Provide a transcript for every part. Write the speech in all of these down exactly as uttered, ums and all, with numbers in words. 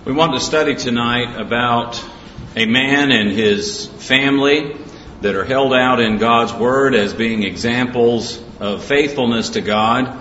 We want to study tonight about a man and his family that are held out in God's Word as being examples of faithfulness to God,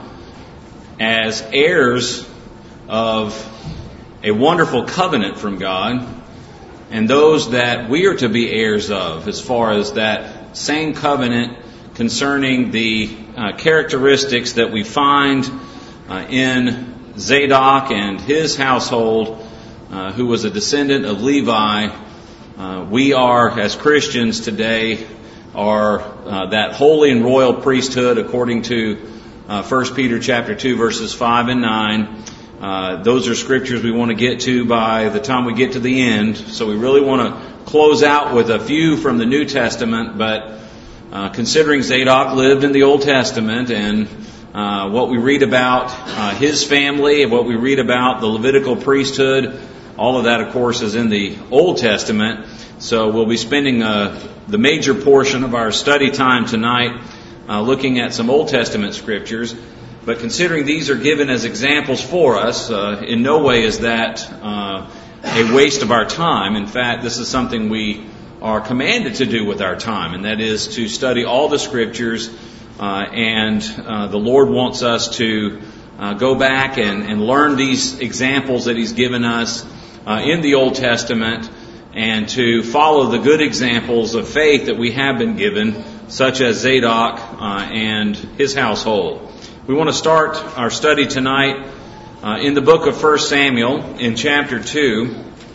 as heirs of a wonderful covenant from God, and those that we are to be heirs of as far as that same covenant concerning the uh, characteristics that we find uh, in Zadok and his household, uh, who was a descendant of Levi. Uh, we are, as Christians today, are uh, that holy and royal priesthood according to uh, First Peter chapter two, verses five and nine. Uh, those are scriptures we want to get to by the time we get to the end. So we really want to close out with a few from the New Testament, but uh, considering Zadok lived in the Old Testament, and uh, what we read about uh, his family, and what we read about the Levitical priesthood, all of that, of course, is in the Old Testament. So we'll be spending uh, the major portion of our study time tonight uh, looking at some Old Testament scriptures. But considering these are given as examples for us, uh, in no way is that uh, a waste of our time. In fact, this is something we are commanded to do with our time, and that is to study all the scriptures. Uh, and uh, the Lord wants us to uh, go back and, and learn these examples that He's given us uh, in the Old Testament, and to follow the good examples of faith that we have been given, such as Zadok uh, and his household. We want to start our study tonight uh, in the book of First Samuel in chapter two,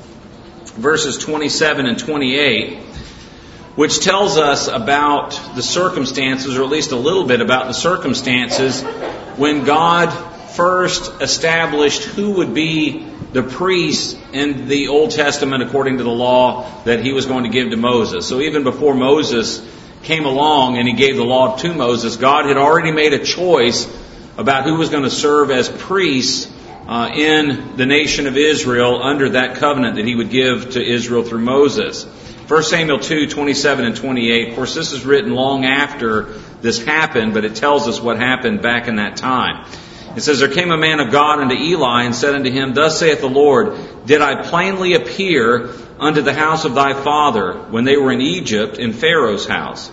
verses twenty-seven and twenty-eight, which tells us about the circumstances, or at least a little bit about the circumstances, when God first established who would be the priest in the Old Testament according to the law that He was going to give to Moses. So even before Moses came along and He gave the law to Moses, God had already made a choice about who was going to serve as priests uh, in the nation of Israel under that covenant that He would give to Israel through Moses. First Samuel two, twenty-seven and twenty-eight. Of course, this is written long after this happened, but it tells us what happened back in that time. It says, "There came a man of God unto Eli and said unto him, Thus saith the Lord, Did I plainly appear unto the house of thy father when they were in Egypt in Pharaoh's house?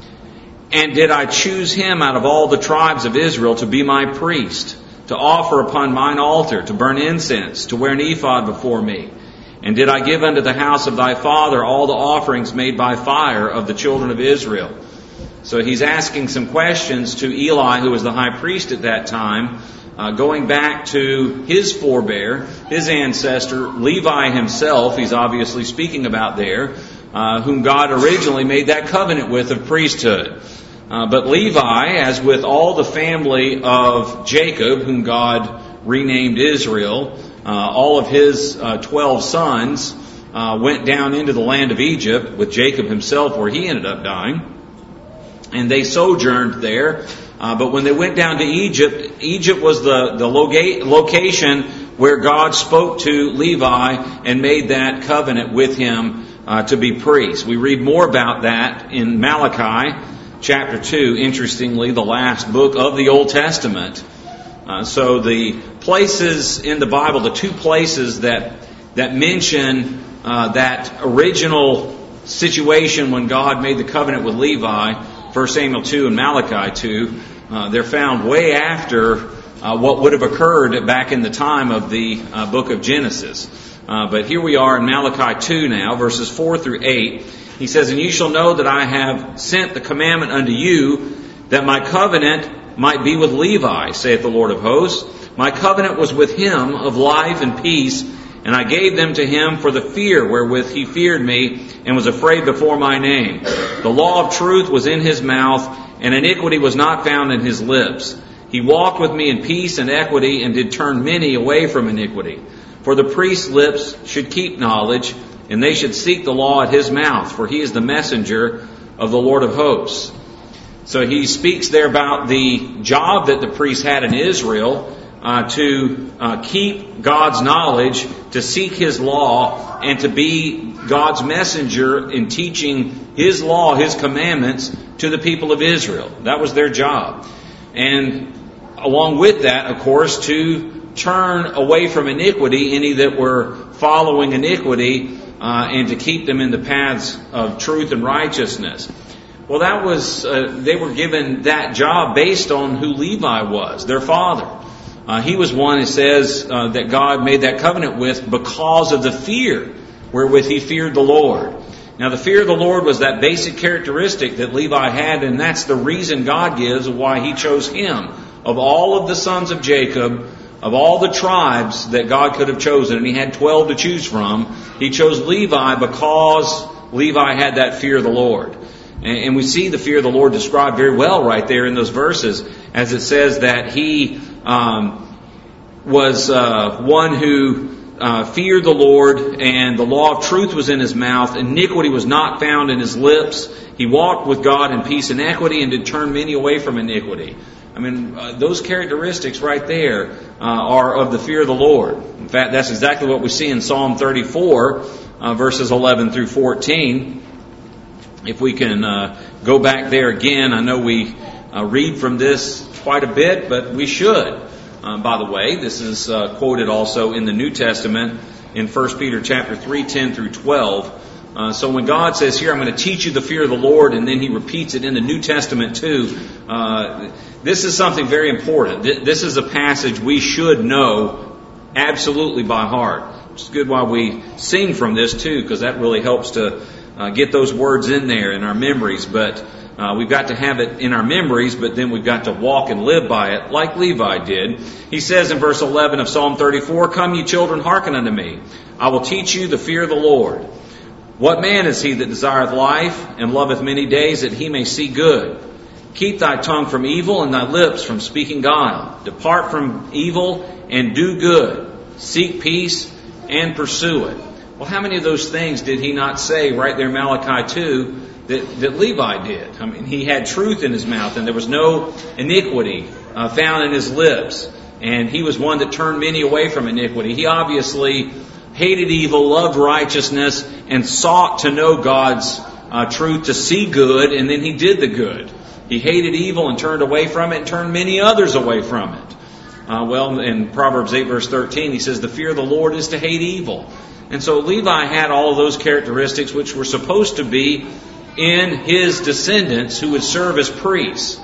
And did I choose him out of all the tribes of Israel to be my priest, to offer upon mine altar, to burn incense, to wear an ephod before me? And did I give unto the house of thy father all the offerings made by fire of the children of Israel?" So he's asking some questions to Eli, who was the high priest at that time, uh, going back to his forebear, his ancestor, Levi himself. He's obviously speaking about there, uh, whom God originally made that covenant with of priesthood. Uh, but Levi, as with all the family of Jacob, whom God renamed Israel, uh, all of his uh, twelve sons uh, went down into the land of Egypt with Jacob himself, where he ended up dying. And they sojourned there. Uh, but when they went down to Egypt, Egypt was the, the loga- location where God spoke to Levi and made that covenant with him uh, to be priest. We read more about that in Malachi chapter two, interestingly, the last book of the Old Testament. Uh, so the places in the Bible, the two places that, that mention uh, that original situation when God made the covenant with Levi, First Samuel two and Malachi two, uh, they're found way after uh, what would have occurred back in the time of the uh, book of Genesis. Uh, but here we are in Malachi two now, verses four through eight. He says, "And ye shall know that I have sent the commandment unto you, that my covenant might be with Levi, saith the Lord of hosts. My covenant was with him of life and peace, and I gave them to him for the fear wherewith he feared me, and was afraid before my name. The law of truth was in his mouth, and iniquity was not found in his lips. He walked with me in peace and equity, and did turn many away from iniquity. For the priest's lips should keep knowledge, and they should seek the law at his mouth, for he is the messenger of the Lord of hosts." So he speaks there about the job that the priest had in Israel, uh, to uh, keep God's knowledge, to seek His law, and to be God's messenger in teaching His law, His commandments to the people of Israel. That was their job. And along with that, of course, to turn away from iniquity any that were following iniquity, uh, and to keep them in the paths of truth and righteousness. Well, that was, uh, they were given that job based on who Levi was, their father. Uh, he was one, it says, uh, that God made that covenant with because of the fear wherewith he feared the Lord. Now, the fear of the Lord was that basic characteristic that Levi had, and that's the reason God gives of why he chose him. Of all of the sons of Jacob, of all the tribes that God could have chosen, and he had twelve to choose from, he chose Levi because Levi had that fear of the Lord. And we see the fear of the Lord described very well right there in those verses, as it says that he um, was uh, one who uh, feared the Lord, and the law of truth was in his mouth. Iniquity was not found in his lips. He walked with God in peace and equity, and did turn many away from iniquity. I mean, uh, those characteristics right there uh, are of the fear of the Lord. In fact, that's exactly what we see in Psalm thirty-four, uh, verses eleven through fourteen. If we can uh, go back there again, I know we uh, read from this quite a bit, but we should. Uh, by the way, this is uh, quoted also in the New Testament in First Peter chapter three, ten through twelve. Uh, so when God says here, I'm going to teach you the fear of the Lord, and then he repeats it in the New Testament too, uh, this is something very important. This is a passage we should know absolutely by heart. It's good while we sing from this too, because that really helps to uh, get those words in there in our memories. But uh, we've got to have it in our memories, but then we've got to walk and live by it like Levi did. He says in verse eleven of Psalm thirty-four, "Come, ye children, hearken unto me. I will teach you the fear of the Lord. What man is he that desireth life, and loveth many days, that he may see good? Keep thy tongue from evil, and thy lips from speaking guile. Depart from evil, and do good. Seek peace, and pursue it." Well, how many of those things did he not say right there in Malachi two that, that Levi did? I mean, he had truth in his mouth, and there was no iniquity uh, found in his lips. And he was one that turned many away from iniquity. He obviously hated evil, loved righteousness, and sought to know God's uh, truth, to see good, and then he did the good. He hated evil and turned away from it, and turned many others away from it. Uh, well, in Proverbs eight verse thirteen, he says, "The fear of the Lord is to hate evil." And so Levi had all of those characteristics which were supposed to be in his descendants who would serve as priests.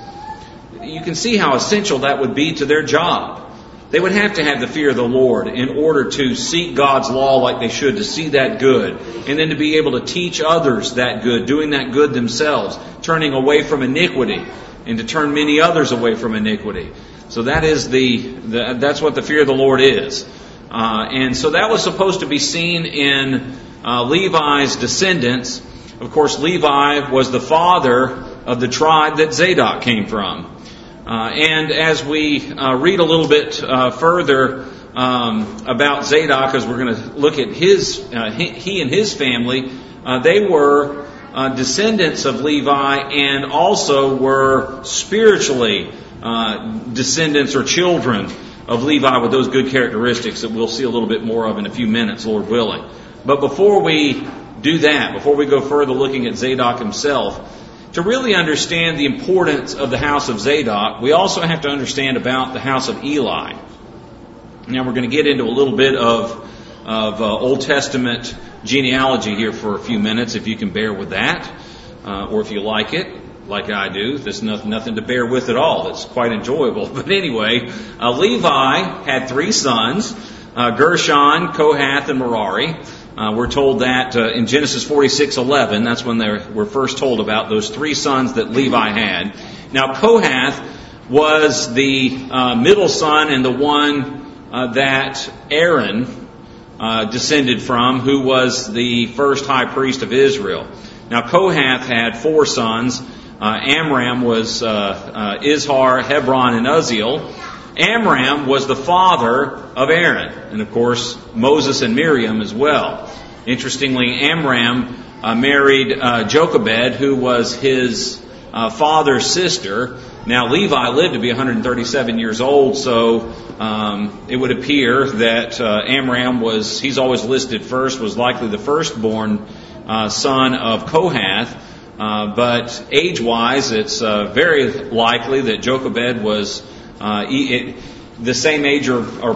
You can see how essential that would be to their job. They would have to have the fear of the Lord in order to seek God's law like they should, to see that good, and then to be able to teach others that good, doing that good themselves, turning away from iniquity, and to turn many others away from iniquity. So that is the, the that's what the fear of the Lord is. Uh, and so that was supposed to be seen in uh, Levi's descendants. Of course, Levi was the father of the tribe that Zadok came from. Uh, and as we uh, read a little bit uh, further um, about Zadok, as we're going to look at his, uh, he, he and his family, uh, they were uh, descendants of Levi, and also were spiritually uh, descendants or children of Levi with those good characteristics that we'll see a little bit more of in a few minutes, Lord willing. But before we do that, before we go further looking at Zadok himself, to really understand the importance of the house of Zadok, we also have to understand about the house of Eli. Now we're going to get into a little bit of, of uh, Old Testament genealogy here for a few minutes, if you can bear with that, uh, or if you like it, like I do. There's nothing, nothing to bear with at all. It's quite enjoyable. But anyway, uh, Levi had three sons, uh, Gershon, Kohath, and Merari. Uh, we're told that uh, in Genesis forty-six eleven, that's when they were first told about those three sons that Levi had. Now, Kohath was the uh, middle son and the one uh, that Aaron uh, descended from, who was the first high priest of Israel. Now, Kohath had four sons. Uh, Amram was uh, uh, Izhar, Hebron, and Uzziel. Amram was the father of Aaron, and of course Moses and Miriam as well. Interestingly, Amram uh, married uh, Jochebed, who was his uh, father's sister. Now Levi lived to be one hundred thirty-seven years old, so um, it would appear that uh, Amram was, he's always listed first, was likely the firstborn uh, son of Kohath. Uh, but age-wise, it's uh, very likely that Jochebed was Uh, it, the same age or, or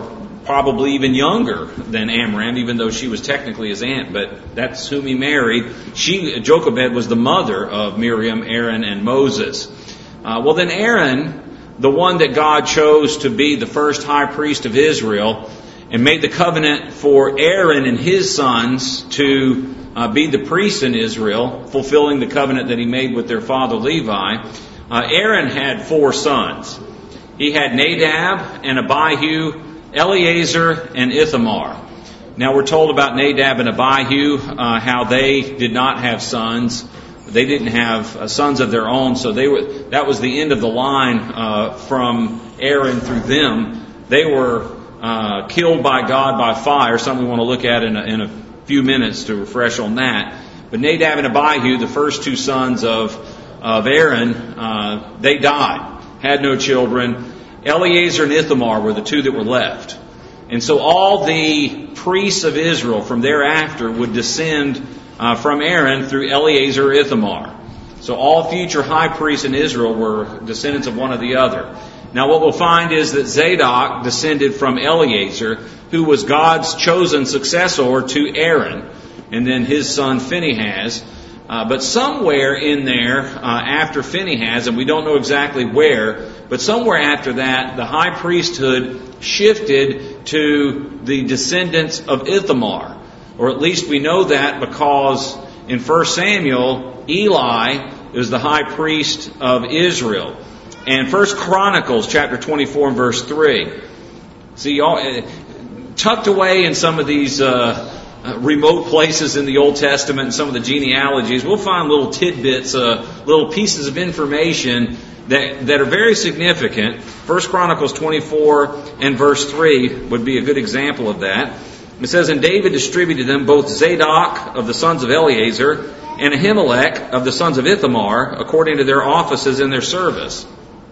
probably even younger than Amram, even though she was technically his aunt, but that's whom he married. She, Jochebed, was the mother of Miriam, Aaron, and Moses. Uh, well, then Aaron, the one that God chose to be the first high priest of Israel, and made the covenant for Aaron and his sons to uh, be the priests in Israel, fulfilling the covenant that he made with their father Levi. Uh, Aaron had four sons. He had Nadab and Abihu, Eleazar and Ithamar. Now we're told about Nadab and Abihu, uh, how they did not have sons. They didn't have uh, sons of their own, so they were. That was the end of the line uh, from Aaron through them. They were uh, killed by God by fire. Something we want to look at in a, in a few minutes to refresh on that. But Nadab and Abihu, the first two sons of of Aaron, uh, they died, had no children. Eleazar and Ithamar were the two that were left. And so all the priests of Israel from thereafter would descend uh, from Aaron through Eleazar or Ithamar. So all future high priests in Israel were descendants of one or the other. Now what we'll find is that Zadok descended from Eleazar, who was God's chosen successor to Aaron, and then his son Phinehas. Uh, but somewhere in there, uh, after Phinehas, and we don't know exactly where, but somewhere after that, the high priesthood shifted to the descendants of Ithamar. Or at least we know that because in First Samuel, Eli is the high priest of Israel. And First Chronicles chapter twenty-four and verse three. See, all, uh, tucked away in some of these uh, uh, remote places in the Old Testament and some of the genealogies, we'll find little tidbits, uh, little pieces of information that, that are very significant. First Chronicles twenty-four and verse three would be a good example of that. It says, "And David distributed them both Zadok of the sons of Eleazar and Ahimelech of the sons of Ithamar according to their offices in their service."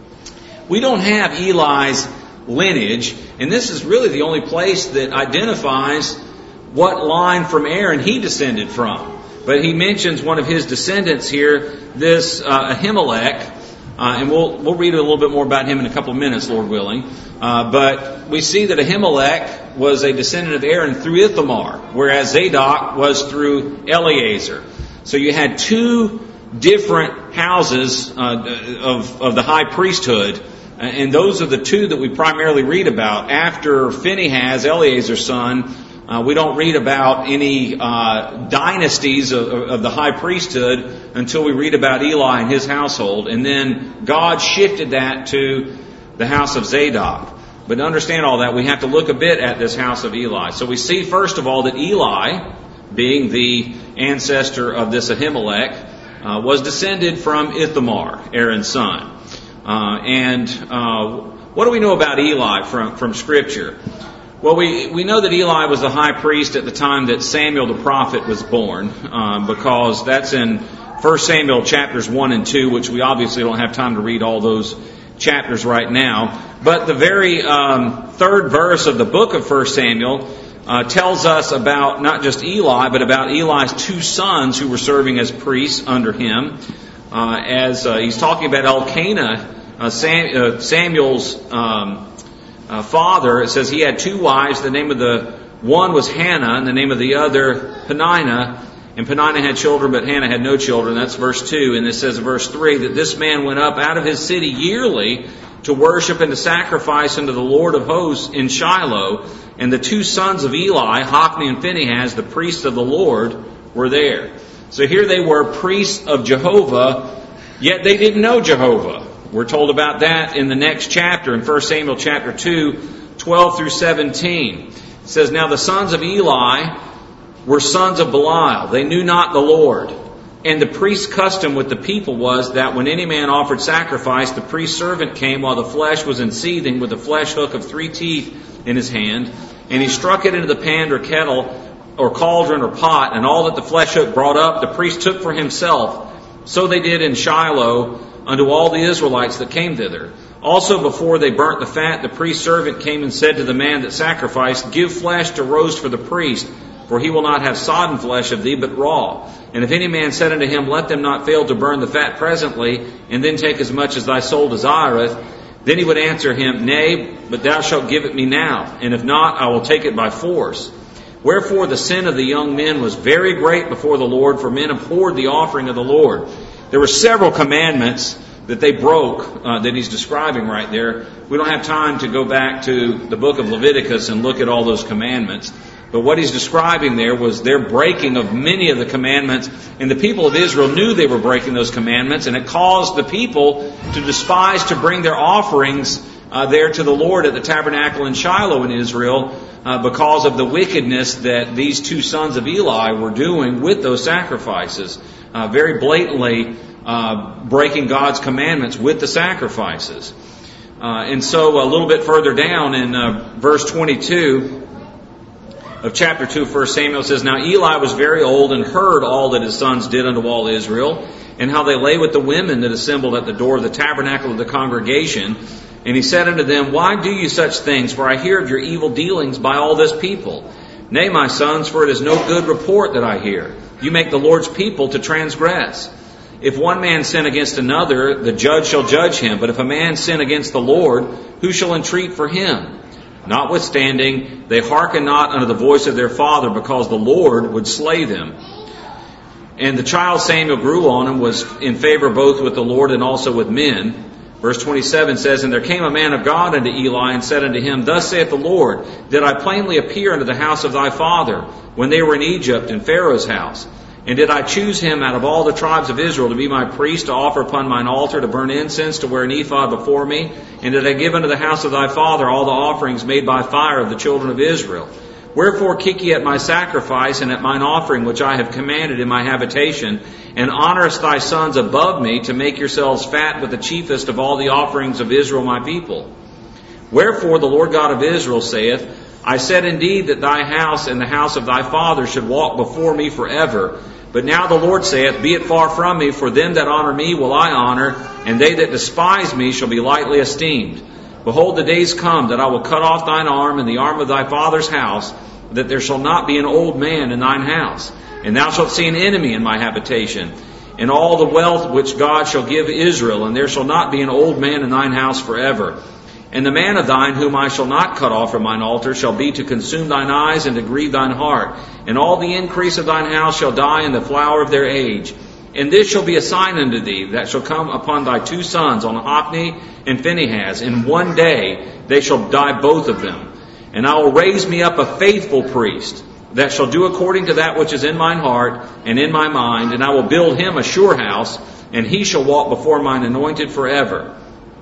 We don't have Eli's lineage, and this is really the only place that identifies what line from Aaron he descended from. But he mentions one of his descendants here, this uh, Ahimelech, uh, and we'll we'll read a little bit more about him in a couple of minutes, Lord willing. Uh, but we see that Ahimelech was a descendant of Aaron through Ithamar, whereas Zadok was through Eleazar. So you had two different houses uh, of of the high priesthood, and those are the two that we primarily read about. After Phinehas, Eleazar's son, uh, we don't read about any uh, dynasties of, of the high priesthood until we read about Eli and his household, and then God shifted that to the house of Zadok. But to understand all that, we have to look a bit at this house of Eli. So we see, first of all, that Eli, being the ancestor of this Ahimelech, uh, was descended from Ithamar, Aaron's son. Uh, and uh, what do we know about Eli from, from Scripture? Well, we, we know that Eli was the high priest at the time that Samuel the prophet was born, um, because that's in First Samuel chapters one and two, which we obviously don't have time to read all those chapters right now. But the very um, third verse of the book of First Samuel uh, tells us about not just Eli, but about Eli's two sons who were serving as priests under him. Uh, as uh, he's talking about Elkanah, uh, Sam, uh, Samuel's um, uh, father. It says he had two wives. The name of the one was Hannah, and the name of the other Peninnah. And Peninnah had children, but Hannah had no children. That's verse two. And it says in verse three that this man went up out of his city yearly to worship and to sacrifice unto the Lord of hosts in Shiloh. And the two sons of Eli, Hophni and Phinehas, the priests of the Lord, were there. So here they were priests of Jehovah, yet they didn't know Jehovah. We're told about that in the next chapter, in First Samuel chapter two, twelve through seventeen. It says, "Now the sons of Eli were sons of Belial. They knew not the Lord. And the priest's custom with the people was that when any man offered sacrifice, the priest's servant came while the flesh was in seething with a flesh hook of three teeth in his hand, and he struck it into the pan or kettle or cauldron or pot, and all that the flesh hook brought up, the priest took for himself. So they did in Shiloh unto all the Israelites that came thither. Also before they burnt the fat, the priest's servant came and said to the man that sacrificed, Give flesh to roast for the priest, for he will not have sodden flesh of thee, but raw. And if any man said unto him, Let them not fail to burn the fat presently, and then take as much as thy soul desireth, Then he would answer him, Nay, but thou shalt give it me now, and if not, I will take it by force. Wherefore the sin of the young men was very great before the Lord, for men abhorred the offering of the Lord. There were several commandments that they broke uh, that he's describing right there. We don't have time to go back to the book of Leviticus and look at all those commandments. But what he's describing there was their breaking of many of the commandments. And the people of Israel knew they were breaking those commandments. And it caused the people to despise to bring their offerings uh, there to the Lord at the tabernacle in Shiloh in Israel uh, because of the wickedness that these two sons of Eli were doing with those sacrifices. Uh, very blatantly uh, breaking God's commandments with the sacrifices. Uh, and so a little bit further down in uh, verse twenty-two of chapter two, First Samuel says, Now Eli was very old and heard all that his sons did unto all Israel, and how they lay with the women that assembled at the door of the tabernacle of the congregation. And he said unto them, Why do you such things? For I hear of your evil dealings by all this people. Nay, my sons, for it is no good report that I hear. You make the Lord's people to transgress. If one man sin against another, the judge shall judge him. But if a man sin against the Lord, who shall entreat for him? Notwithstanding, they hearken not unto the voice of their father, because the Lord would slay them. And the child Samuel grew on and was in favor both with the Lord and also with men. Verse twenty-seven says, And there came a man of God unto Eli, and said unto him, Thus saith the Lord, Did I plainly appear unto the house of thy father, when they were in Egypt in Pharaoh's house? And did I choose him out of all the tribes of Israel to be my priest, to offer upon mine altar, to burn incense, to wear an ephod before me? And did I give unto the house of thy father all the offerings made by fire of the children of Israel? Wherefore kick ye at my sacrifice, and at mine offering which I have commanded in my habitation, and honourest thy sons above me, to make yourselves fat with the chiefest of all the offerings of Israel my people? Wherefore the Lord God of Israel saith, I said indeed that thy house and the house of thy father should walk before me forever. But now the Lord saith, Be it far from me, for them that honour me will I honour, and they that despise me shall be lightly esteemed. Behold, the days come that I will cut off thine arm and the arm of thy father's house, that there shall not be an old man in thine house. And thou shalt see an enemy in my habitation, and all the wealth which God shall give Israel, and there shall not be an old man in thine house forever. And the man of thine, whom I shall not cut off from mine altar, shall be to consume thine eyes and to grieve thine heart. And all the increase of thine house shall die in the flower of their age. And this shall be a sign unto thee, that shall come upon thy two sons, on Hophni and Phinehas. In one day they shall die both of them. And I will raise me up a faithful priest, that shall do according to that which is in mine heart and in my mind. And I will build him a sure house, and he shall walk before mine anointed forever.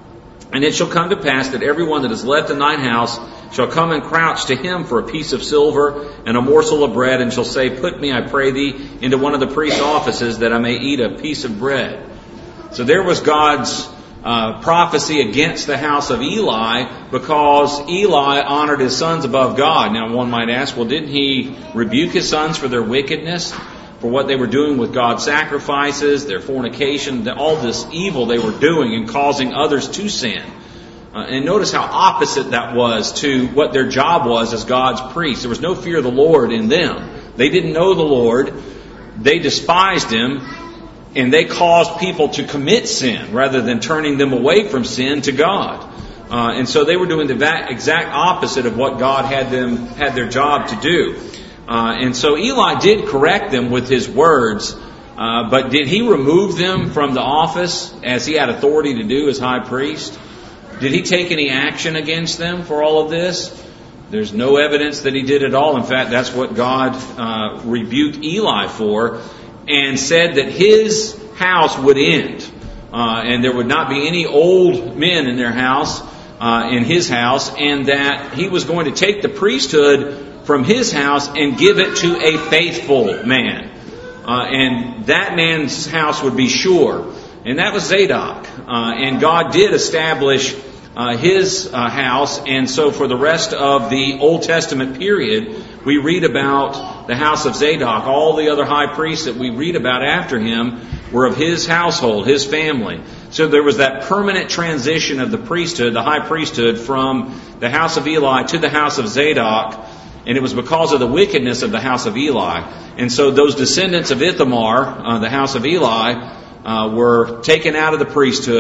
And it shall come to pass that every one that is left in thine house shall come and crouch to him for a piece of silver and a morsel of bread, and shall say, Put me, I pray thee, into one of the priest's offices, that I may eat a piece of bread. So there was God's uh, prophecy against the house of Eli, because Eli honored his sons above God. Now one might ask, well, didn't he rebuke his sons for their wickedness? For what they were doing with God's sacrifices, their fornication, all this evil they were doing and causing others to sin. Uh, and notice how opposite that was to what their job was as God's priests. There was no fear of the Lord in them. They didn't know the Lord. They despised Him. And they caused people to commit sin rather than turning them away from sin to God. Uh, and so they were doing the exact opposite of what God had them had their job to do. Uh, and so Eli did correct them with his words, uh, but did he remove them from the office as he had authority to do as high priest? Did he take any action against them for all of this? There's no evidence that he did at all. In fact, that's what God uh, rebuked Eli for, and said that his house would end, uh, and there would not be any old men in their house, uh, in his house, and that he was going to take the priesthood from his house and give it to a faithful man. Uh, and that man's house would be sure. And that was Zadok. Uh, and God did establish uh, his uh, house. And so for the rest of the Old Testament period, we read about the house of Zadok. All the other high priests that we read about after him were of his household, his family. So there was that permanent transition of the priesthood, the high priesthood, from the house of Eli to the house of Zadok. And it was because of the wickedness of the house of Eli. And so those descendants of Ithamar, uh, the house of Eli, uh, were taken out of the priesthood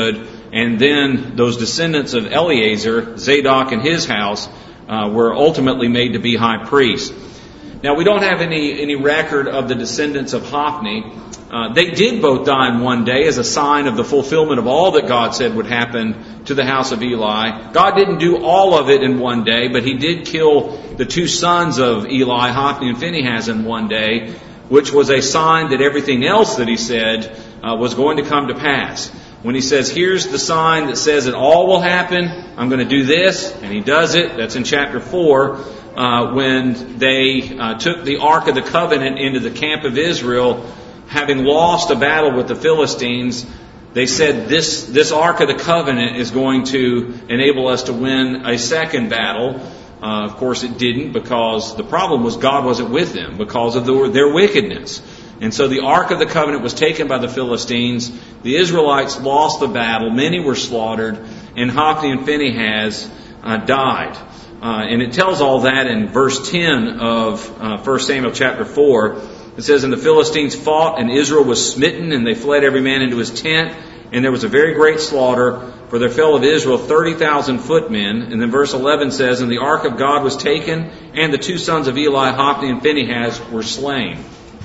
and then those descendants of Eleazar, Zadok and his house, uh, were ultimately made to be high priests. Now, we don't have any, any record of the descendants of Hophni. Uh, they did both die in one day as a sign of the fulfillment of all that God said would happen to the house of Eli. God didn't do all of it in one day, but He did kill the two sons of Eli, Hophni and Phinehas, in one day, which was a sign that everything else that He said uh, was going to come to pass. When He says, here's the sign that says it all will happen, I'm going to do this, and He does it. That's in chapter four. Uh, when they uh, took the Ark of the Covenant into the camp of Israel, having lost a battle with the Philistines, they said this, this Ark of the Covenant is going to enable us to win a second battle. Uh, of course it didn't, because the problem was God wasn't with them because of the, their wickedness. And so the Ark of the Covenant was taken by the Philistines. The Israelites lost the battle. Many were slaughtered. And Hophni and Phinehas uh, died. Uh, and it tells all that in verse ten of uh, First Samuel chapter four. It says, and the Philistines fought, and Israel was smitten, and they fled every man into his tent. And there was a very great slaughter, for there fell of Israel thirty thousand footmen. And then verse eleven says, and the ark of God was taken, and the two sons of Eli, Hophni and Phinehas, were slain.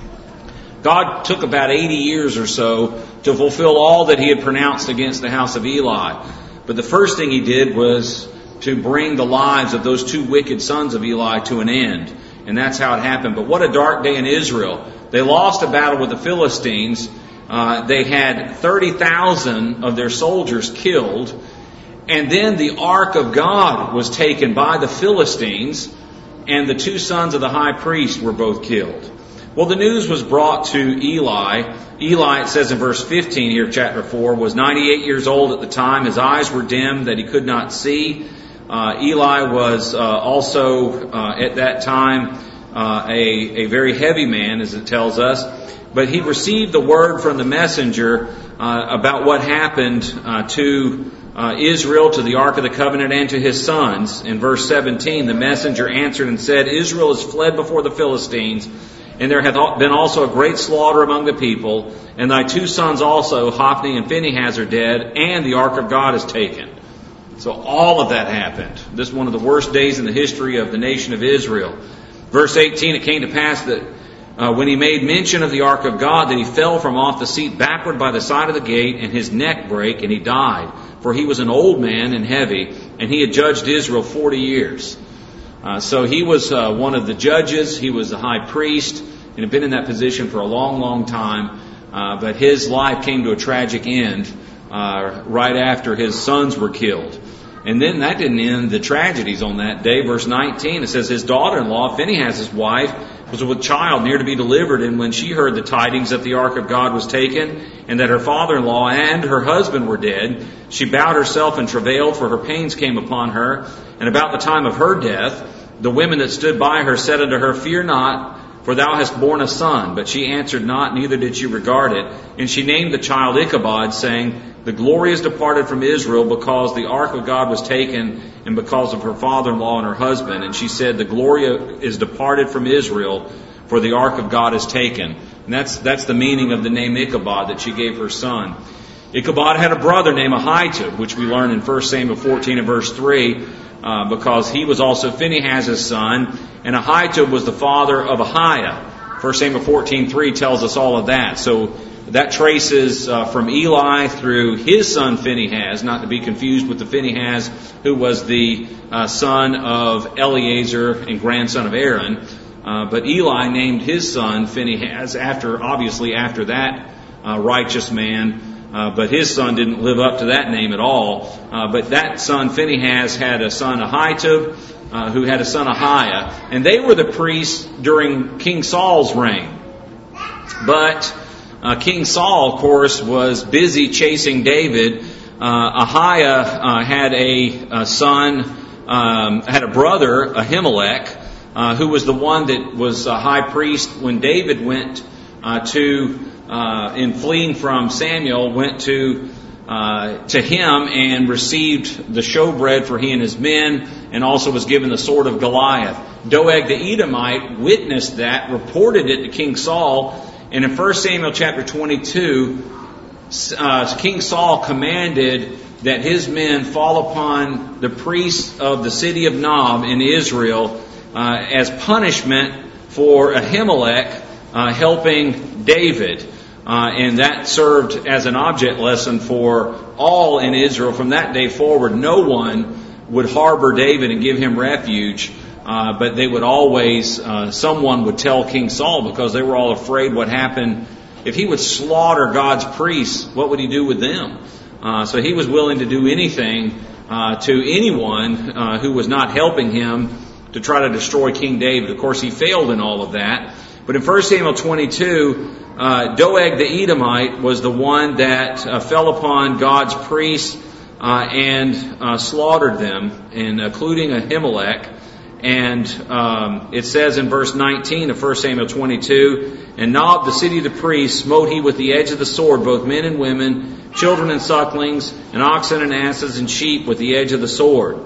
God took about eighty years or so to fulfill all that He had pronounced against the house of Eli. But the first thing He did was to bring the lives of those two wicked sons of Eli to an end. And that's how it happened. But what a dark day in Israel. They lost a battle with the Philistines. Uh, they had thirty thousand of their soldiers killed. And then the ark of God was taken by the Philistines. And the two sons of the high priest were both killed. Well, the news was brought to Eli. Eli, it says in verse fifteen here of chapter four, was ninety-eight years old at the time. His eyes were dim that he could not see. Uh, Eli was uh, also uh, at that time uh, a, a very heavy man, as it tells us. But he received the word from the messenger uh, about what happened uh, to uh, Israel, to the Ark of the Covenant, and to his sons. In verse seventeen, the messenger answered and said, Israel has fled before the Philistines, and there hath been also a great slaughter among the people, and thy two sons also, Hophni and Phinehas, are dead, and the ark of God is taken. So all of that happened. This is one of the worst days in the history of the nation of Israel. Verse eighteen, it came to pass that uh, when he made mention of the ark of God, that he fell from off the seat backward by the side of the gate, and his neck brake, and he died. For he was an old man and heavy, and he had judged Israel forty years. Uh, so he was uh, one of the judges. He was the high priest, and had been in that position for a long, long time. Uh, but his life came to a tragic end uh, right after his sons were killed. And then that didn't end the tragedies on that day. Verse nineteen, it says, his daughter-in-law, Phinehas' wife, was with child near to be delivered. And when she heard the tidings that the ark of God was taken, and that her father-in-law and her husband were dead, she bowed herself and travailed, for her pains came upon her. And about the time of her death, the women that stood by her said unto her, fear not, for thou hast borne a son. But she answered not, neither did she regard it. And she named the child Ichabod, saying, the glory is departed from Israel, because the ark of God was taken, and because of her father-in-law and her husband. And she said, the glory is departed from Israel, for the ark of God is taken. And that's that's the meaning of the name Ichabod that she gave her son. Ichabod had a brother named Ahitub, which we learn in First Samuel fourteen and verse three, uh, because he was also Phinehas' son, and Ahitub was the father of Ahiah. First Samuel fourteen three tells us all of that. So that traces uh, from Eli through his son Phinehas, not to be confused with the Phinehas who was the uh, son of Eleazar and grandson of Aaron. Uh, but Eli named his son Phinehas after, obviously after that uh, righteous man. Uh, but his son didn't live up to that name at all. Uh, but that son Phinehas had a son Ahitub, uh, who had a son Ahiah, and they were the priests during King Saul's reign. But Uh, King Saul, of course, was busy chasing David. Uh, Ahiah uh, had a, a son, um, had a brother, Ahimelech, uh, who was the one that was a high priest when David went uh, to, uh, in fleeing from Samuel, went to uh, to him and received the showbread for he and his men, and also was given the sword of Goliath. Doeg the Edomite witnessed that, reported it to King Saul. And in First Samuel chapter twenty-two, uh, King Saul commanded that his men fall upon the priests of the city of Nob in Israel uh, as punishment for Ahimelech uh, helping David. Uh, and that served as an object lesson for all in Israel. From that day forward, no one would harbor David and give him refuge, uh, but they would always, uh, someone would tell King Saul, because they were all afraid what happened. If he would slaughter God's priests, what would he do with them? Uh, so he was willing to do anything uh, to anyone uh, who was not helping him to try to destroy King David. Of course, he failed in all of that. But in First Samuel twenty-two, uh, Doeg the Edomite was the one that uh, fell upon God's priests uh, and uh, slaughtered them, and including Ahimelech. And um, it says in verse nineteen of First Samuel twenty-two, "And Nob, the city of the priests, smote he with the edge of the sword, both men and women, children and sucklings, and oxen and asses and sheep with the edge of the sword."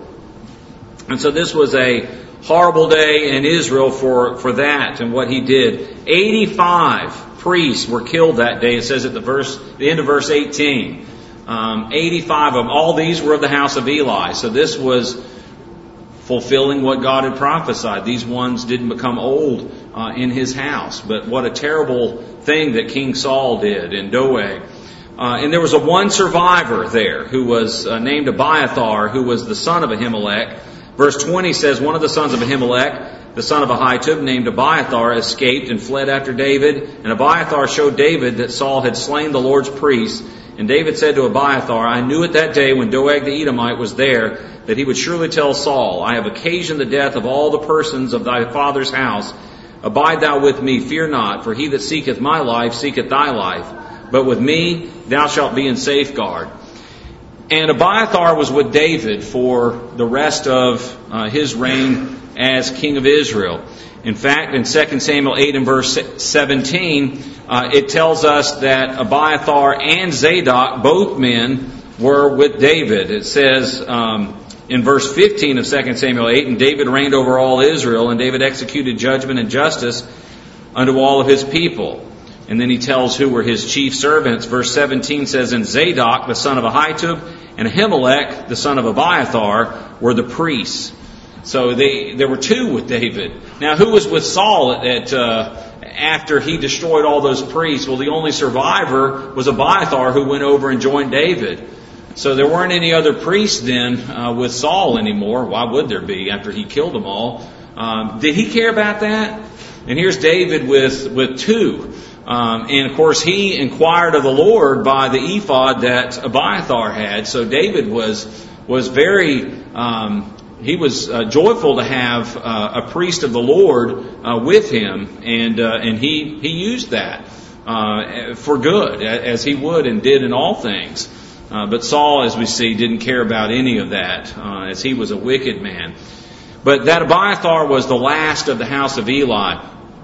And so this was a horrible day in Israel for, for that and what he did. eighty-five priests were killed that day. It says at the verse, the end of verse eighteen. Um, eighty-five of them. All these were of the house of Eli. So this was fulfilling what God had prophesied. These ones didn't become old uh, in his house. But what a terrible thing that King Saul did in Doeg. Uh, and there was a one survivor there who was uh, named Abiathar, who was the son of Ahimelech. Verse twenty says, "One of the sons of Ahimelech, the son of Ahitub, named Abiathar, escaped and fled after David. And Abiathar showed David that Saul had slain the Lord's priests. And David said to Abiathar, I knew at that day when Doeg the Edomite was there that he would surely tell Saul, I have occasioned the death of all the persons of thy father's house. Abide thou with me, fear not, for he that seeketh my life seeketh thy life. But with me thou shalt be in safeguard." And Abiathar was with David for the rest of uh, his reign as king of Israel. In fact, in Second Samuel eight and verse seventeen, uh, it tells us that Abiathar and Zadok, both men, were with David. It says um, in verse fifteen of Second Samuel eight, "And David reigned over all Israel, and David executed judgment and justice unto all of his people." And then he tells who were his chief servants. Verse seventeen says, "And Zadok, the son of Ahitub, and Ahimelech, the son of Abiathar, were the priests." So they, there were two with David. Now, who was with Saul at, at uh, after he destroyed all those priests? Well, the only survivor was Abiathar, who went over and joined David. So there weren't any other priests then uh, with Saul anymore. Why would there be after he killed them all? Um, did he care about that? And here's David with, with two. Um, and of course, he inquired of the Lord by the ephod that Abiathar had. So David was was very um, he was uh, joyful to have uh, a priest of the Lord uh, with him, and uh, and he he used that uh, for good, as he would and did in all things. Uh, but Saul, as we see, didn't care about any of that, uh, as he was a wicked man. But that Abiathar was the last of the house of Eli.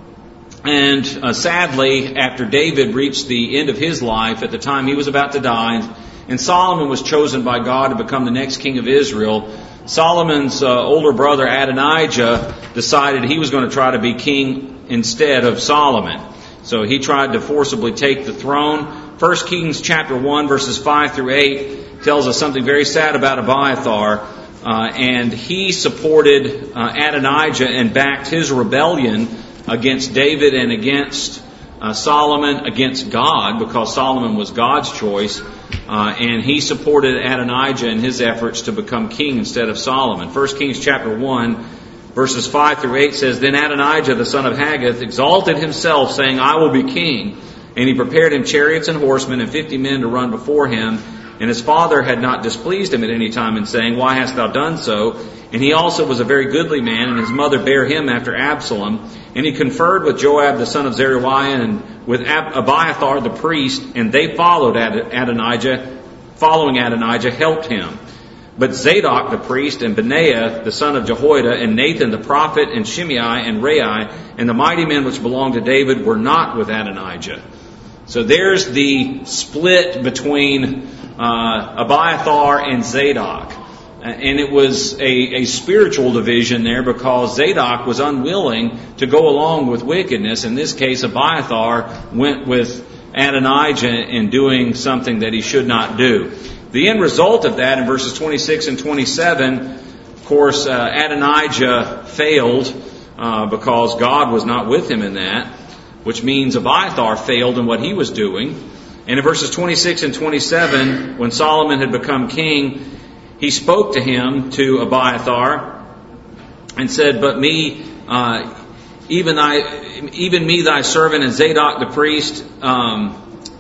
And uh, sadly, after David reached the end of his life, at the time he was about to die, and Solomon was chosen by God to become the next king of Israel, Solomon's uh, older brother Adonijah decided he was going to try to be king instead of Solomon. So he tried to forcibly take the throne. First Kings chapter one, verses five through eight tells us something very sad about Abiathar. Uh, and he supported uh, Adonijah and backed his rebellion against David and against uh, Solomon, against God, because Solomon was God's choice. Uh, and he supported Adonijah in his efforts to become king instead of Solomon. First Kings chapter one, verses five through eight says, "Then Adonijah, the son of Haggith, exalted himself, saying, I will be king. And he prepared him chariots and horsemen and fifty men to run before him. And his father had not displeased him at any time in saying, Why hast thou done so? And he also was a very goodly man, and his mother bare him after Absalom. And he conferred with Joab the son of Zeruiah and with Ab- Abiathar the priest, and they followed Ad- Adonijah, following Adonijah, helped him. But Zadok the priest, and Benaiah the son of Jehoiada, and Nathan the prophet, and Shimei, and Rei, and the mighty men which belonged to David were not with Adonijah." So there's the split between uh, Abiathar and Zadok. And it was a, a spiritual division there, because Zadok was unwilling to go along with wickedness. In this case, Abiathar went with Adonijah in doing something that he should not do. The end result of that in verses twenty-six and twenty-seven, of course, uh, Adonijah failed uh, because God was not with him in that, which means Abiathar failed in what he was doing. And in verses twenty-six and twenty-seven, when Solomon had become king, he spoke to him, to Abiathar, and said, "But me, uh, even thy, even me, thy servant, and Zadok the priest." Um,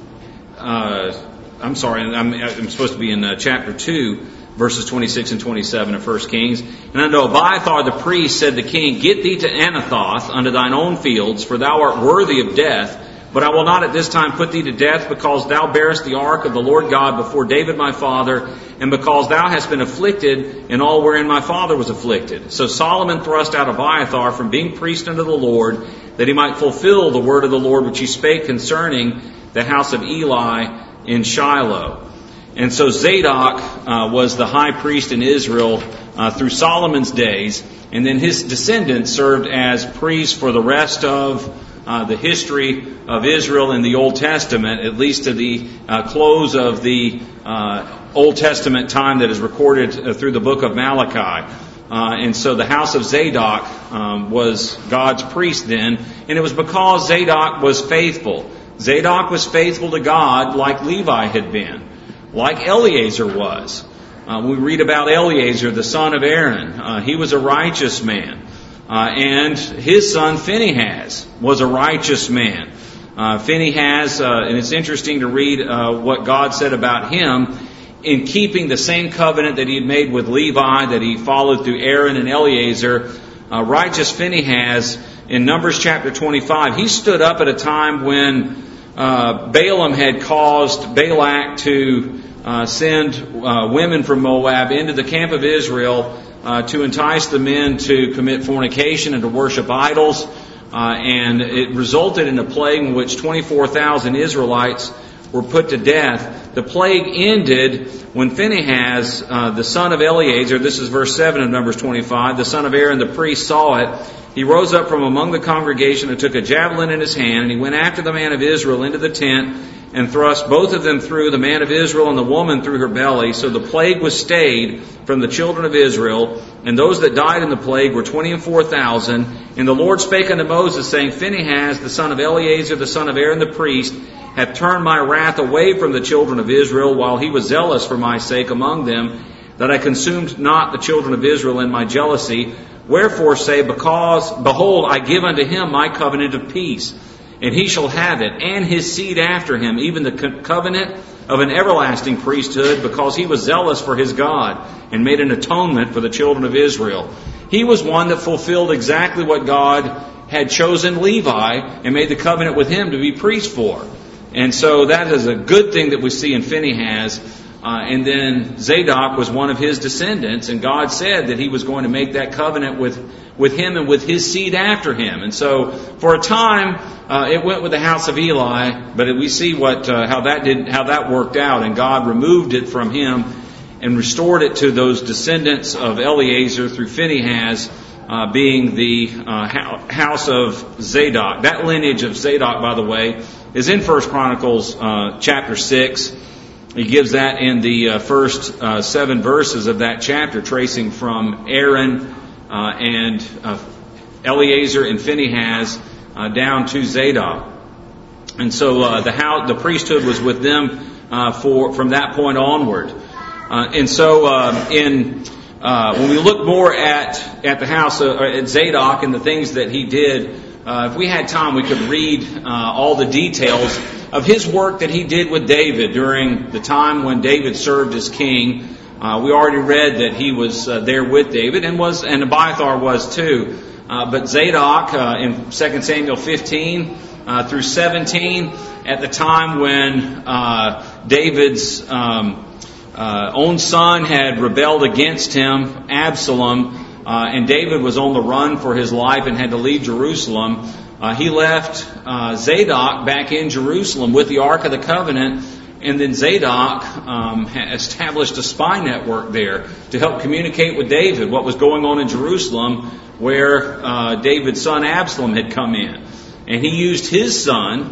uh, I'm sorry, I'm, I'm supposed to be in uh, chapter two, verses twenty-six and twenty-seven of First Kings. "And unto Abiathar the priest said the king, Get thee to Anathoth unto thine own fields, for thou art worthy of death. But I will not at this time put thee to death, because thou bearest the ark of the Lord God before David my father, and because thou hast been afflicted in all wherein my father was afflicted." So Solomon thrust out Abiathar from being priest unto the Lord, that he might fulfill the word of the Lord which he spake concerning the house of Eli in Shiloh. And so Zadok uh, was the high priest in Israel uh, through Solomon's days, and then his descendants served as priests for the rest of uh, the history of Israel in the Old Testament, at least to the uh, close of the uh, Old Testament time that is recorded uh, through the book of Malachi. Uh, and so the house of Zadok um, was God's priest then, and it was because Zadok was faithful. Zadok was faithful to God like Levi had been, like Eleazar was. Uh, we read about Eleazar, the son of Aaron. Uh, he was a righteous man. Uh, and his son Phinehas was a righteous man. Uh, Phinehas, uh, and it's interesting to read uh, what God said about him in keeping the same covenant that he had made with Levi, that he followed through Aaron and Eleazar. Uh, righteous Phinehas, in Numbers chapter twenty-five, he stood up at a time when uh, Balaam had caused Balak to uh, send uh, women from Moab into the camp of Israel uh, to entice the men to commit fornication and to worship idols. Uh, and it resulted in a plague in which twenty-four thousand Israelites were put to death. The plague ended when Phinehas, uh, the son of Eleazar, this is verse seven of Numbers twenty-five, the son of Aaron the priest, saw it. He rose up from among the congregation and took a javelin in his hand, and he went after the man of Israel into the tent and thrust both of them through, the man of Israel and the woman through her belly. So the plague was stayed from the children of Israel, and those that died in the plague were twenty and four thousand. And the Lord spake unto Moses, saying, Phinehas, the son of Eleazar, the son of Aaron the priest, hath turned my wrath away from the children of Israel, while he was zealous for my sake among them, that I consumed not the children of Israel in my jealousy. Wherefore say, because, behold, I give unto him my covenant of peace, and he shall have it, and his seed after him, even the co- covenant of an everlasting priesthood, because he was zealous for his God, and made an atonement for the children of Israel. He was one that fulfilled exactly what God had chosen Levi, and made the covenant with him to be priest for. And so that is a good thing that we see in Phinehas. Uh, and then Zadok was one of his descendants, and God said that he was going to make that covenant with, with him and with his seed after him. And so for a time, uh, it went with the house of Eli, but we see what uh, how that did how that worked out, and God removed it from him and restored it to those descendants of Eleazar through Phinehas, uh, being the uh, house of Zadok. That lineage of Zadok, by the way, is in First Chronicles uh, chapter six. He gives that in the uh, first uh, seven verses of that chapter, tracing from Aaron uh, and uh, Eleazar and Phinehas uh, down to Zadok. And so uh, the house, the priesthood was with them uh, for from that point onward. Uh, and so uh, in uh, when we look more at at the house of, at Zadok and the things that he did, uh, if we had time, we could read uh, all the details of his work that he did with David during the time when David served as king. Uh, we already read that he was uh, there with David, and was and Abiathar was too. Uh, but Zadok uh, in Second Samuel fifteen uh, through seventeen, at the time when uh, David's um, uh, own son had rebelled against him, Absalom, uh, and David was on the run for his life and had to leave Jerusalem. Uh, he left uh, Zadok back in Jerusalem with the Ark of the Covenant, and then Zadok um, established a spy network there to help communicate with David what was going on in Jerusalem, where uh, David's son Absalom had come in. And he used his son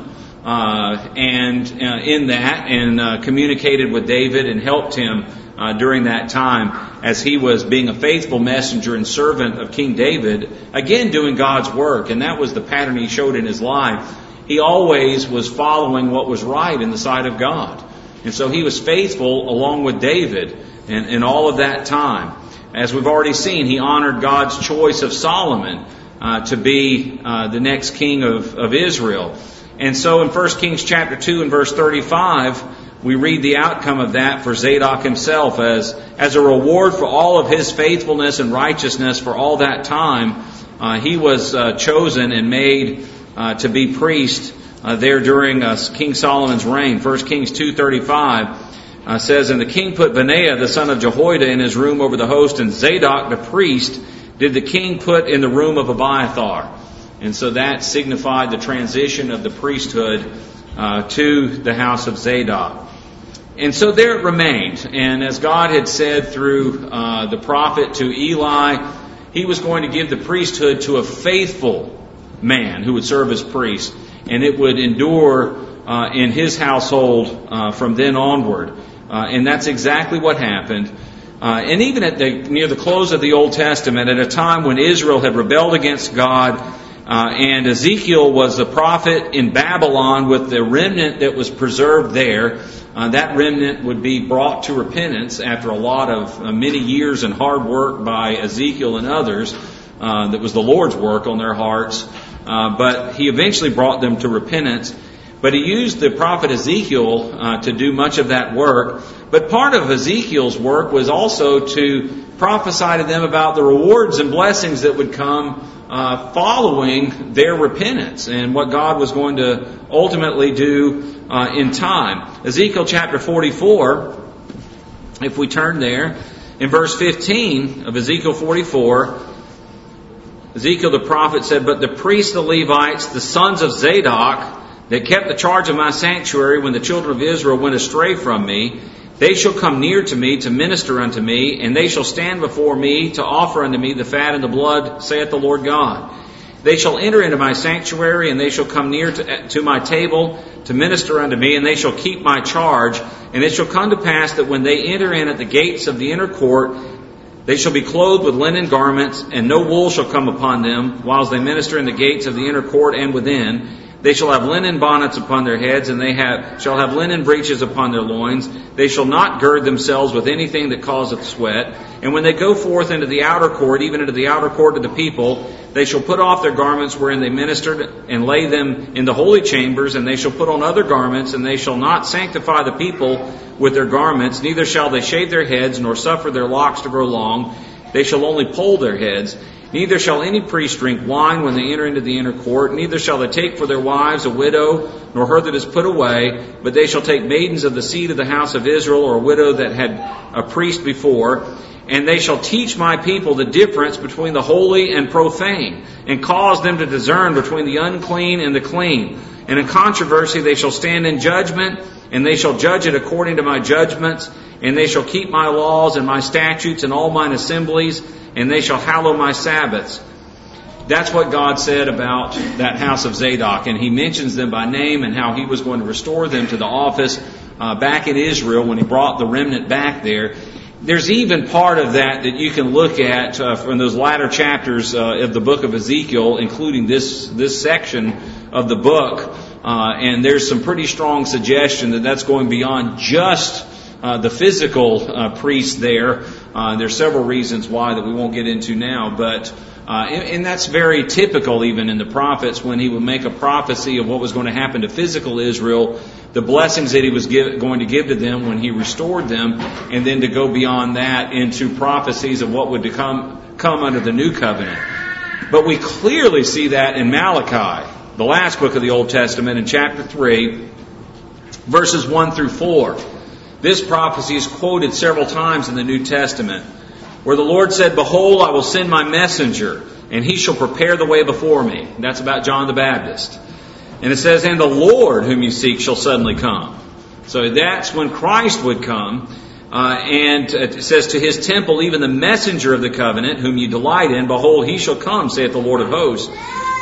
uh, and uh, in that and uh, communicated with David and helped him uh, during that time as he was being a faithful messenger and servant of King David, again doing God's work. And that was the pattern he showed in his life. He always was following what was right in the sight of God. And so he was faithful along with David in, in all of that time. As we've already seen, he honored God's choice of Solomon uh, to be uh, the next king of, of Israel. And so in First Kings chapter two and verse thirty-five, we read the outcome of that for Zadok himself. As, as a reward for all of his faithfulness and righteousness for all that time, uh, he was uh, chosen and made uh, to be priest uh, there during uh, King Solomon's reign. First Kings two thirty-five uh, says, "And the king put Benaiah the son of Jehoiada in his room over the host, and Zadok the priest did the king put in the room of Abiathar." And so that signified the transition of the priesthood uh, to the house of Zadok. And so there it remained. And as God had said through uh, the prophet to Eli, he was going to give the priesthood to a faithful man who would serve as priest. And it would endure uh, in his household uh, from then onward. Uh, and that's exactly what happened. Uh, and even at the, near the close of the Old Testament, at a time when Israel had rebelled against God, Uh, and Ezekiel was the prophet in Babylon with the remnant that was preserved there. Uh, that remnant would be brought to repentance after a lot of uh, many years and hard work by Ezekiel and others. Uh, that was the Lord's work on their hearts. Uh, but he eventually brought them to repentance. But he used the prophet Ezekiel uh, to do much of that work. But part of Ezekiel's work was also to prophesy to them about the rewards and blessings that would come Uh, following their repentance and what God was going to ultimately do uh, in time. Ezekiel chapter forty-four, if we turn there, in verse fifteen of Ezekiel forty-four, Ezekiel the prophet said, "But the priests, the Levites, the sons of Zadok, that kept the charge of my sanctuary when the children of Israel went astray from me, they shall come near to me to minister unto me, and they shall stand before me to offer unto me the fat and the blood, saith the Lord God. They shall enter into my sanctuary, and they shall come near to, to my table to minister unto me, and they shall keep my charge. And it shall come to pass that when they enter in at the gates of the inner court, they shall be clothed with linen garments, and no wool shall come upon them, whilst they minister in the gates of the inner court and within. They shall have linen bonnets upon their heads, and they have, shall have linen breeches upon their loins. They shall not gird themselves with anything that causeth sweat. And when they go forth into the outer court, even into the outer court of the people, they shall put off their garments wherein they ministered, and lay them in the holy chambers, and they shall put on other garments, and they shall not sanctify the people with their garments, neither shall they shave their heads, nor suffer their locks to grow long. They shall only poll their heads. Neither shall any priest drink wine when they enter into the inner court, neither shall they take for their wives a widow, nor her that is put away, but they shall take maidens of the seed of the house of Israel, or a widow that had a priest before. And they shall teach my people the difference between the holy and profane, and cause them to discern between the unclean and the clean. And in controversy they shall stand in judgment, and they shall judge it according to my judgments, and they shall keep my laws and my statutes and all mine assemblies, and they shall hallow my Sabbaths." That's what God said about that house of Zadok. And he mentions them by name and how he was going to restore them to the office uh, back in Israel when he brought the remnant back there. There's even part of that that you can look at uh, from those latter chapters uh, of the book of Ezekiel, including this, this section of the book. Uh, and there's some pretty strong suggestion that that's going beyond just uh, the physical uh, priest there. Uh, there's several reasons why that we won't get into now, but uh, and, and that's very typical even in the prophets when he would make a prophecy of what was going to happen to physical Israel, the blessings that he was give, going to give to them when he restored them, and then to go beyond that into prophecies of what would become come under the new covenant. But we clearly see that in Malachi, the last book of the Old Testament, in chapter three, verses one through four. This prophecy is quoted several times in the New Testament, where the Lord said, "Behold, I will send my messenger, and he shall prepare the way before me." That's about John the Baptist. And it says, "And the Lord whom you seek shall suddenly come." So that's when Christ would come. Uh, and it says, "To his temple, even the messenger of the covenant, whom you delight in, behold, he shall come, saith the Lord of hosts.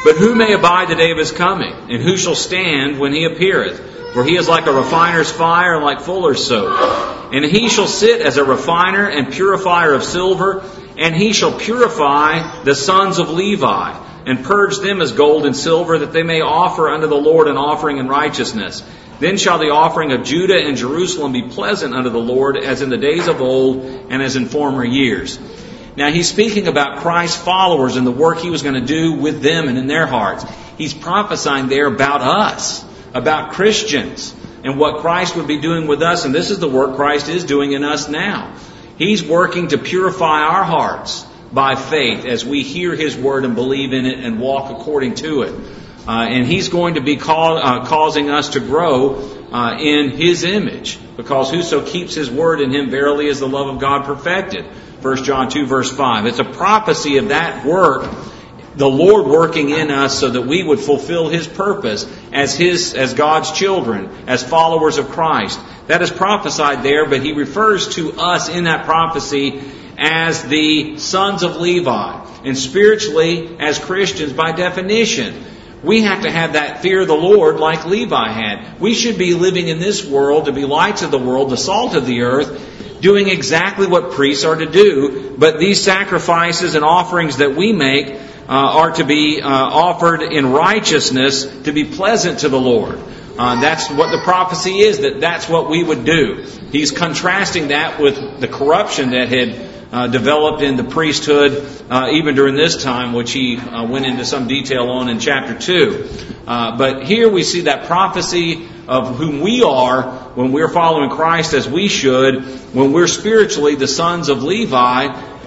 But who may abide the day of his coming? And who shall stand when he appeareth? For he is like a refiner's fire and like fuller's soap. And he shall sit as a refiner and purifier of silver. And he shall purify the sons of Levi, and purge them as gold and silver, that they may offer unto the Lord an offering in righteousness. Then shall the offering of Judah and Jerusalem be pleasant unto the Lord, as in the days of old and as in former years. Now he's speaking about Christ's followers and the work he was going to do with them and in their hearts. He's prophesying there about us, about Christians, and what Christ would be doing with us. And this is the work Christ is doing in us now. He's working to purify our hearts by faith as we hear His Word and believe in it and walk according to it. Uh, and He's going to be call, uh, causing us to grow uh, in His image. Because whoso keeps His Word in him, verily is the love of God perfected. First John two verse five. It's a prophecy of that work, the Lord working in us so that we would fulfill His purpose as His, as God's children, as followers of Christ. That is prophesied there, but He refers to us in that prophecy as the sons of Levi. And spiritually, as Christians, by definition, we have to have that fear of the Lord like Levi had. We should be living in this world to be lights of the world, the salt of the earth, doing exactly what priests are to do. But these sacrifices and offerings that we make uh, are to be uh, offered in righteousness, to be pleasant to the Lord. Uh, that's what the prophecy is, that that's what we would do. He's contrasting that with the corruption that had uh, developed in the priesthood, uh, even during this time, which he uh, went into some detail on in chapter two. Uh, but here we see that prophecy of whom we are when we're following Christ as we should, when we're spiritually the sons of Levi,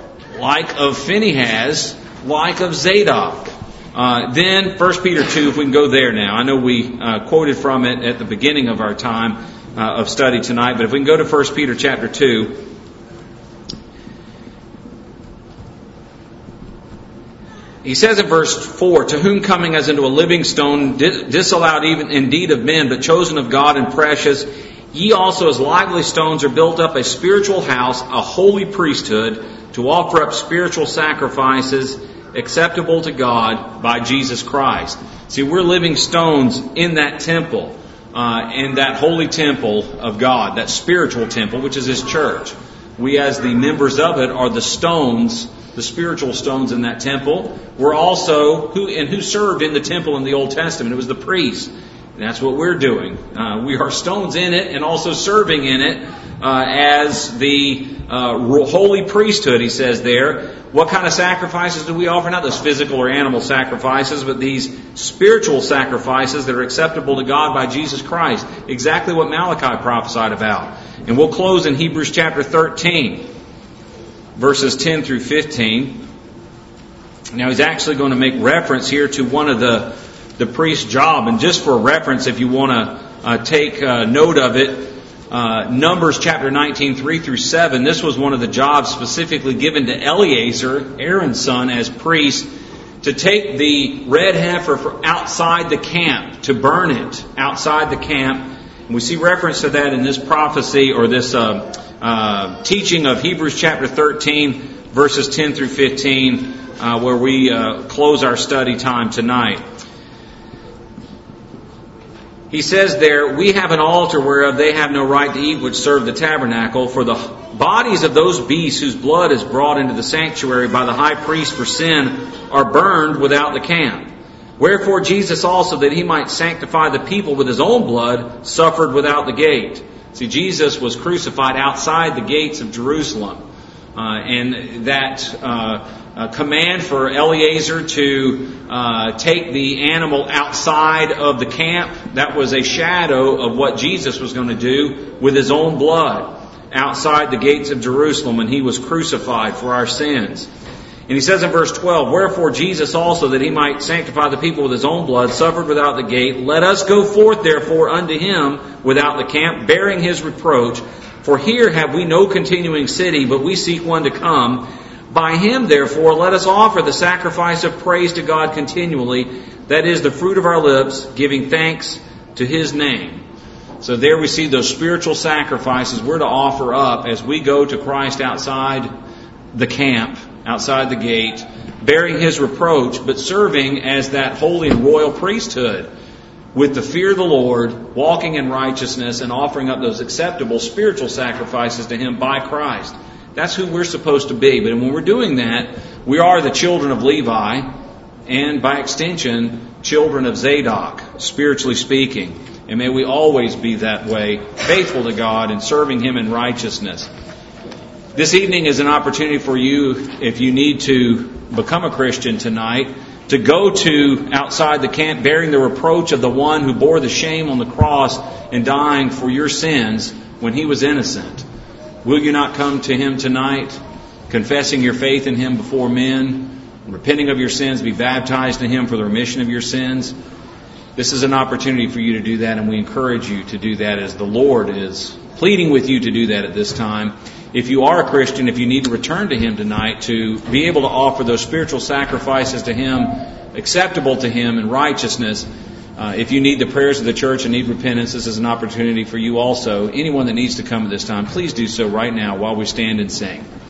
like of Phinehas, like of Zadok. Uh, then First Peter two, if we can go there now. I know we uh, quoted from it at the beginning of our time uh, of study tonight, but if we can go to First Peter chapter two. He says in verse four, to whom coming as into a living stone, disallowed even indeed of men, but chosen of God and precious, ye also as lively stones are built up a spiritual house, a holy priesthood, to offer up spiritual sacrifices acceptable to God by Jesus Christ. See, we're living stones in that temple, uh, in that holy temple of God, that spiritual temple, which is His church. We as the members of it are the stones, the spiritual stones in that temple. We're also, who and who served in the temple in the Old Testament? It was the priests. And that's what we're doing. Uh, we are stones in it and also serving in it uh, as the uh, holy priesthood, he says there. What kind of sacrifices do we offer? Not those physical or animal sacrifices, but these spiritual sacrifices that are acceptable to God by Jesus Christ. Exactly what Malachi prophesied about. And we'll close in Hebrews chapter thirteen, verses ten through fifteen. Now he's actually going to make reference here to one of the, the priest's job. And just for reference, if you want to uh, take uh, note of it, Uh, Numbers chapter nineteen, three through seven, this was one of the jobs specifically given to Eleazar, Aaron's son, as priest, to take the red heifer for outside the camp, to burn it outside the camp. And we see reference to that in this prophecy, or this uh, uh, teaching of Hebrews chapter thirteen, verses ten through fifteen, uh, where we uh, close our study time tonight. He says there, we have an altar whereof they have no right to eat which serve the tabernacle, for the bodies of those beasts whose blood is brought into the sanctuary by the high priest for sin are burned without the camp. Wherefore Jesus also, that He might sanctify the people with His own blood, suffered without the gate. See, Jesus was crucified outside the gates of Jerusalem. Uh, and that uh, uh, command for Eleazar to uh, take the animal outside of the camp, that was a shadow of what Jesus was going to do with His own blood outside the gates of Jerusalem when He was crucified for our sins. And he says in verse twelve, wherefore Jesus also, that He might sanctify the people with His own blood, suffered without the gate. Let us go forth therefore unto Him without the camp, bearing His reproach. For here have we no continuing city, but we seek one to come. By Him, therefore, let us offer the sacrifice of praise to God continually, that is the fruit of our lips, giving thanks to His name. So there we see those spiritual sacrifices we're to offer up as we go to Christ outside the camp, outside the gate, bearing His reproach, but serving as that holy and royal priesthood with the fear of the Lord, walking in righteousness, and offering up those acceptable spiritual sacrifices to Him by Christ. That's who we're supposed to be. But when we're doing that, we are the children of Levi, and by extension, children of Zadok, spiritually speaking. And may we always be that way, faithful to God and serving Him in righteousness. This evening is an opportunity for you, if you need to become a Christian tonight, to go to outside the camp bearing the reproach of the one who bore the shame on the cross and dying for your sins when He was innocent. Will you not come to Him tonight, confessing your faith in Him before men, repenting of your sins, be baptized in Him for the remission of your sins? This is an opportunity for you to do that, and we encourage you to do that as the Lord is pleading with you to do that at this time. If you are a Christian, if you need to return to Him tonight, to be able to offer those spiritual sacrifices to Him, acceptable to Him in righteousness, uh, if you need the prayers of the church and need repentance, this is an opportunity for you also. Anyone that needs to come at this time, please do so right now while we stand and sing.